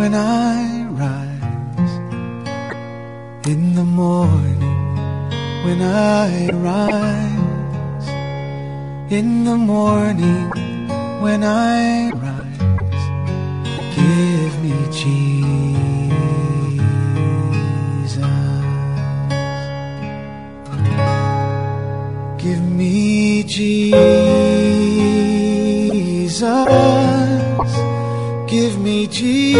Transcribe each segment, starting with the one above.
when I rise, in the morning when I rise, in the morning when I rise, give me Jesus, give me Jesus, give me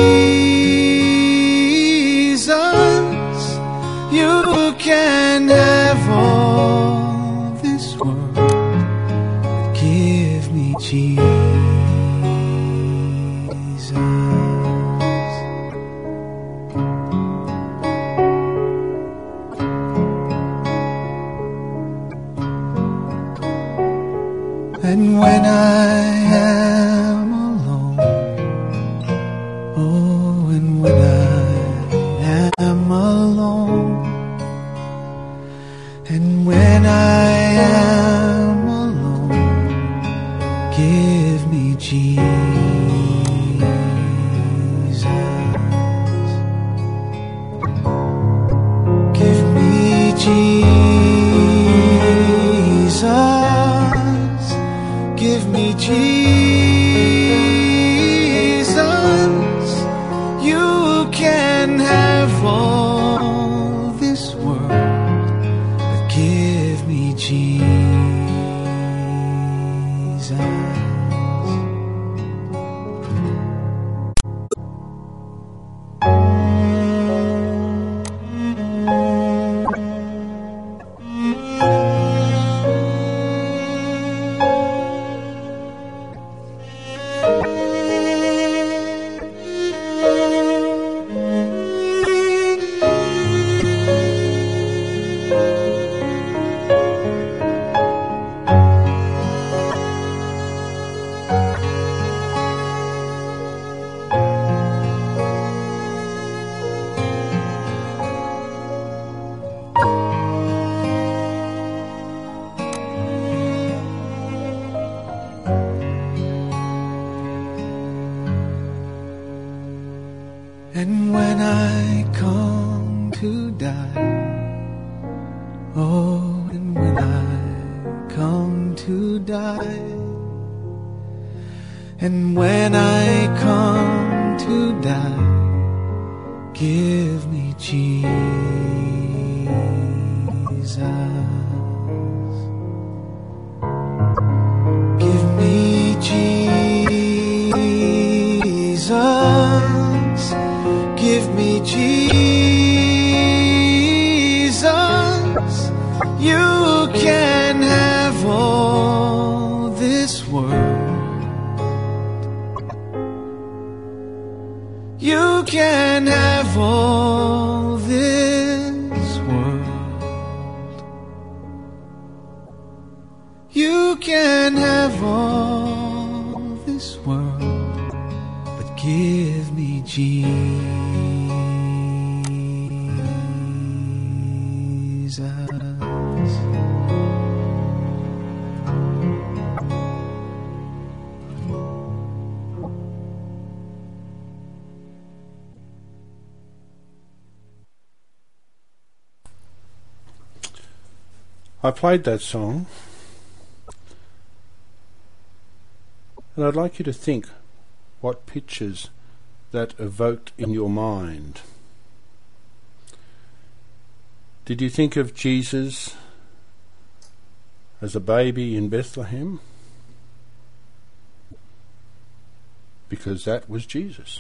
Jesus, you can have all this world, but give me Jesus. And when I am alone, oh, and when I am alone, and when I am alone, give me Jesus, give me Jesus, give me Jesus, you can have all this world, but give me Jesus. And when I come to die, oh, and when I come to die, and when I come to die, give me Jesus, give me Jesus, give me Jesus, you can have all this world, you can have all this world, you can have all this world, but give me Jesus. I played that song, and I'd like you to think what pictures that evoked in your mind. Did you think of Jesus as a baby in Bethlehem? Because that was Jesus.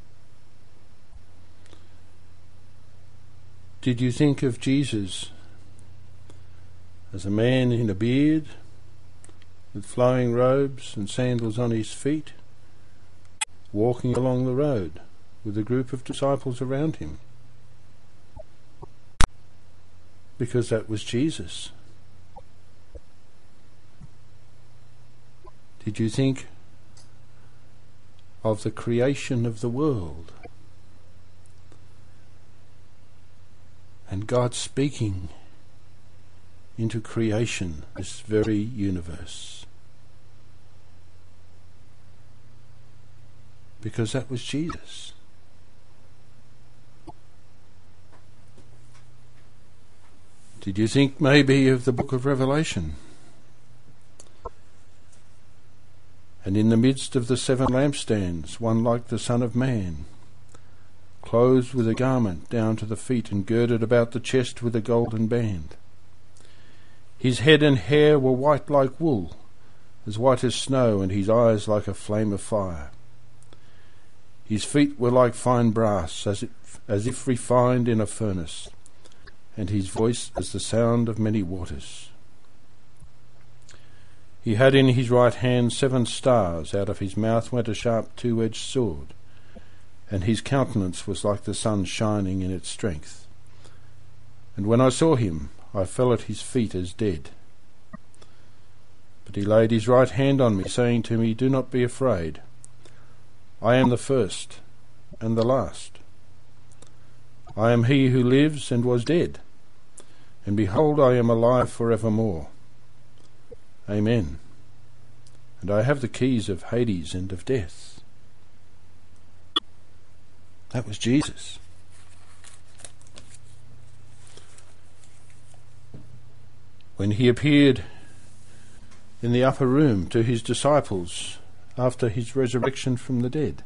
Did you think of Jesus as a man in a beard, with flowing robes and sandals on his feet, walking along the road with a group of disciples around him? Because that was Jesus. Did you think of the creation of the world and God speaking into creation, this very universe? Because that was Jesus. Did you think maybe of the book of Revelation? And in the midst of the 7 lampstands, one like the Son of Man, clothed with a garment down to the feet and girded about the chest with a golden band. His head and hair were white like wool, as white as snow, and his eyes like a flame of fire. His feet were like fine brass, as if refined in a furnace, and his voice as the sound of many waters. He had in his right hand 7 stars, out of his mouth went a sharp 2-edged sword, and his countenance was like the sun shining in its strength. And when I saw him, I fell at his feet as dead. But he laid his right hand on me, saying to me, "Do not be afraid. I am the first and the last. I am he who lives and was dead, and behold, I am alive forevermore. Amen. And I have the keys of Hades and of death." That was Jesus. When he appeared in the upper room to his disciples after his resurrection from the dead.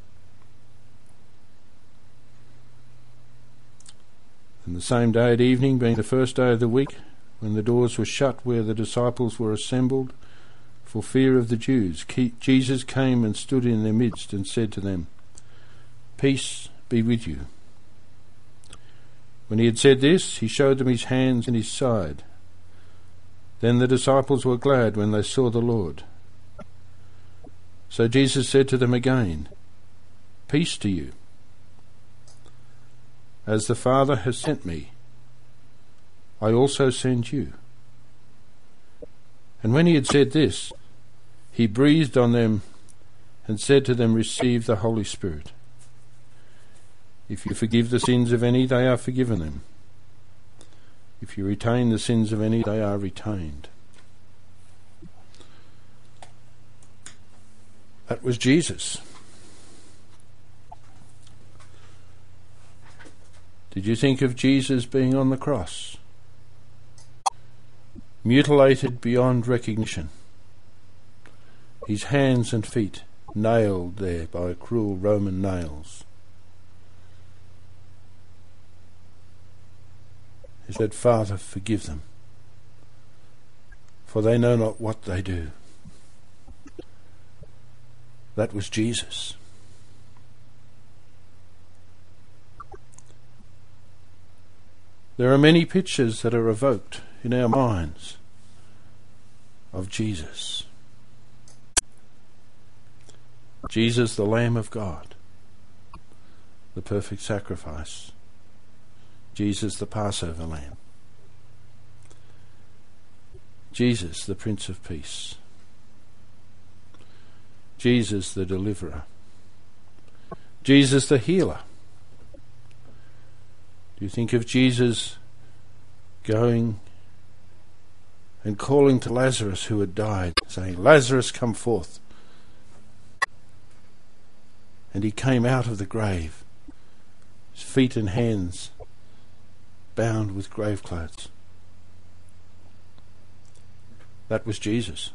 And the same day at evening, being the first day of the week, when the doors were shut where the disciples were assembled for fear of the Jews, Jesus came and stood in their midst and said to them, "Peace be with you." When he had said this, he showed them his hands and his side. Then the disciples were glad when they saw the Lord. So Jesus said to them again, "Peace to you. As the Father has sent me, I also send you." And when he had said this, he breathed on them and said to them, "Receive the Holy Spirit. If you forgive the sins of any, they are forgiven them. If you retain the sins of any, they are retained." That was Jesus. Did you think of Jesus being on the cross? Mutilated beyond recognition. His hands and feet nailed there by cruel Roman nails. He said, "Father, forgive them, for they know not what they do." That was Jesus. There are many pictures that are evoked in our minds of Jesus. Jesus, the Lamb of God, the perfect sacrifice. Jesus, the Passover Lamb. Jesus, the Prince of Peace. Jesus, the Deliverer. Jesus, the Healer. Do you think of Jesus going and calling to Lazarus who had died, saying, "Lazarus, come forth." And he came out of the grave, his feet and hands bound with grave clothes. That was Jesus.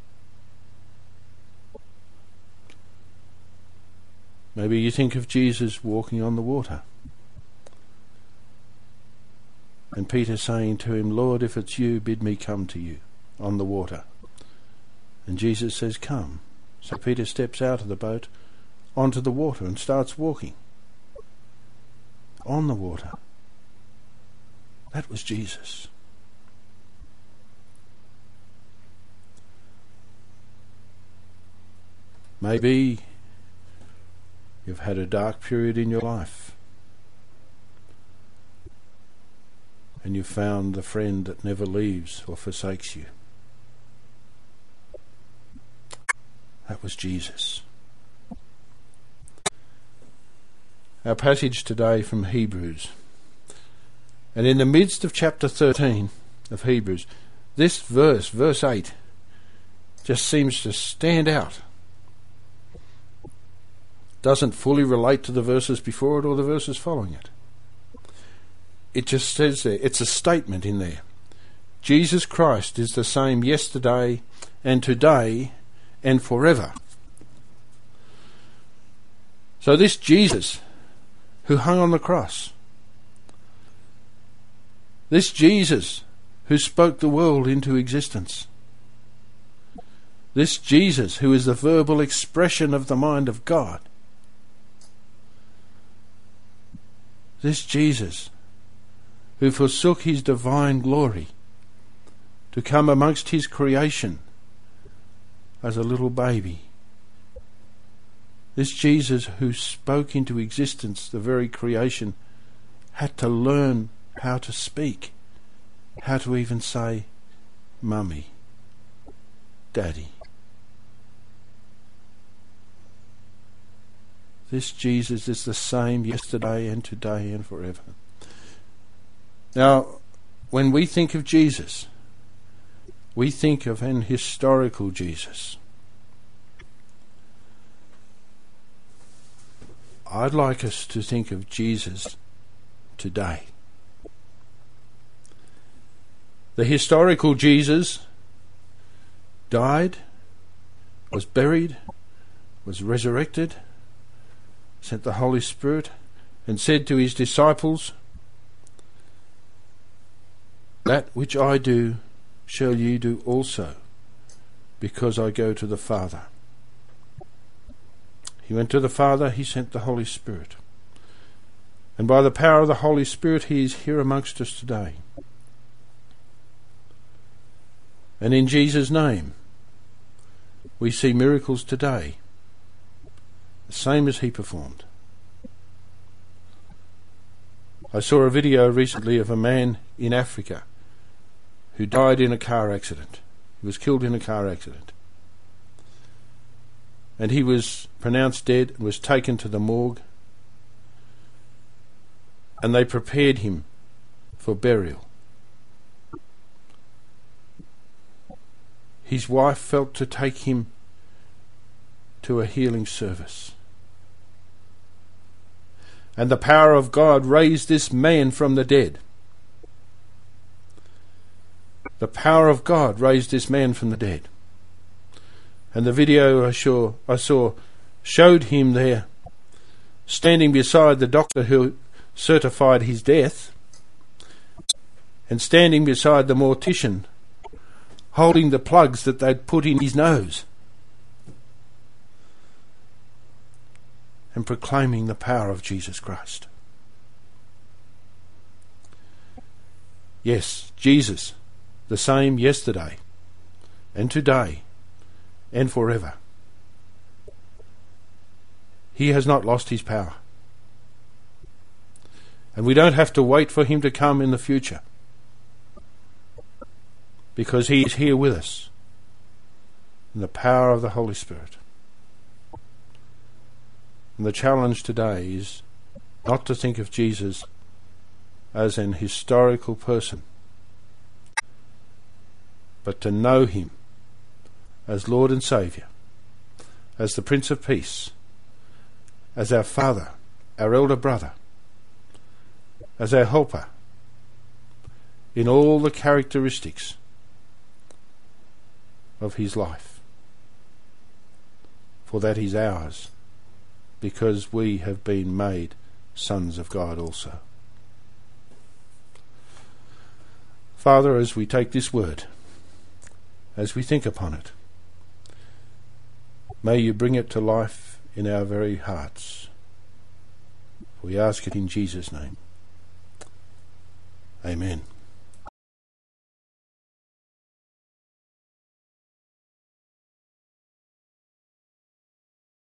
Maybe you think of Jesus walking on the water, and Peter saying to him, "Lord, if it's you, bid me come to you on the water." And Jesus says, "Come." So Peter steps out of the boat onto the water and starts walking on the water. That was Jesus. Maybe you've had a dark period in your life, and you've found the friend that never leaves or forsakes you. That was Jesus. Our passage today from Hebrews. And in the midst of chapter 13 of Hebrews, this verse 8, just seems to stand out. Doesn't fully relate to the verses before it or the verses following it. It just says there, it's a statement in there. Jesus Christ is the same yesterday and today and forever. So this Jesus who hung on the cross, this Jesus who spoke the world into existence, this Jesus who is the verbal expression of the mind of God, this Jesus who forsook his divine glory to come amongst his creation as a little baby, this Jesus who spoke into existence the very creation, had to learn how to speak, how to even say, Mummy, Daddy. This Jesus is the same yesterday and today and forever. Now, when we think of Jesus, we think of an historical Jesus. I'd like us to think of Jesus today. The historical Jesus died, was buried, was resurrected, sent the Holy Spirit, and said to his disciples, "That which I do shall ye do also, because I go to the Father." He went to the Father, he sent the Holy Spirit. And by the power of the Holy Spirit, he is here amongst us today. And in Jesus' name, we see miracles today, the same as he performed. I saw a video recently of a man in Africa who died in a car accident. He was killed in a car accident. And he was pronounced dead and was taken to the morgue. And they prepared him for burial. His wife felt to take him to a healing service. And the power of God raised this man from the dead. The power of God raised this man from the dead. And the video I saw showed him there, standing beside the doctor who certified his death, and standing beside the mortician, holding the plugs that they'd put in his nose, and proclaiming the power of Jesus Christ. Yes, Jesus, the same yesterday and today and forever. He has not lost his power. And we don't have to wait for him to come in the future, because he is here with us in the power of the Holy Spirit. And the challenge today is not to think of Jesus as an historical person, but to know him as Lord and Saviour, as the Prince of Peace, as our Father, our elder brother, as our helper, in all the characteristics of his life. For that is ours, because we have been made sons of God also. Father, as we take this word, as we think upon it, may you bring it to life in our very hearts. We ask it in Jesus' name. Amen.